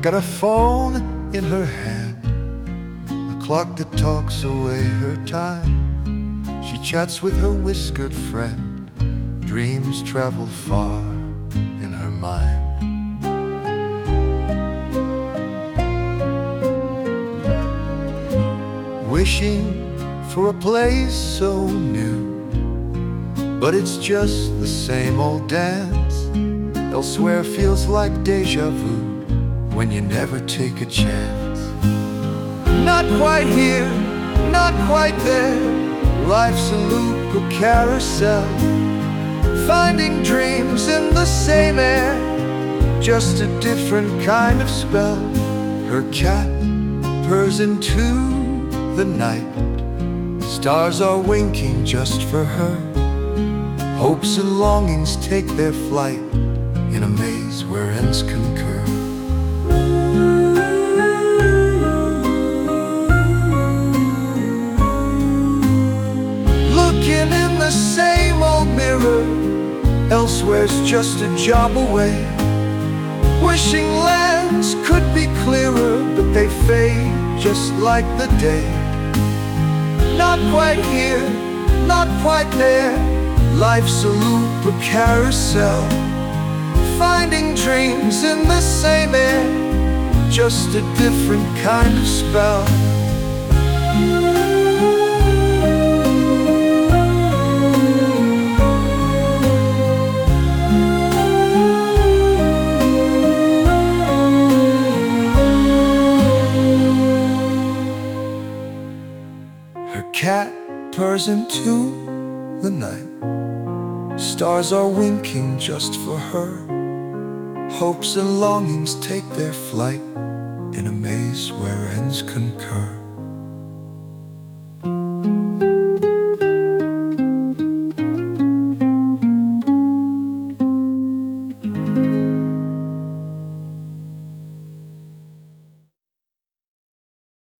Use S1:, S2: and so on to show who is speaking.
S1: got a phone in her hand, a clock that talks away her time. She chats with her whiskered friend, dreams travel far in her mind. Wishing for a place so new, but it's just the same old dance. Elsewhere feels like deja vu when you never take a chance. Not quite here, not quite there, life's a loop, a carousel, finding dreams in the same air, just a different kind of spell. Her cat purrs into the night, stars are winking just for her. Hopes and longings take their flight in a maze where ends concur. Looking in the same old mirror, elsewhere's just a job away. Wishing lands could be clearer, but they fade just like the day. Not quite here, not quite there, life's a loop, a carousel, finding dreams in the same air, just a different kind of spell. Her cat purrs into the night, stars are winking just for her. Hopes and longings take their flight in a maze where ends concur.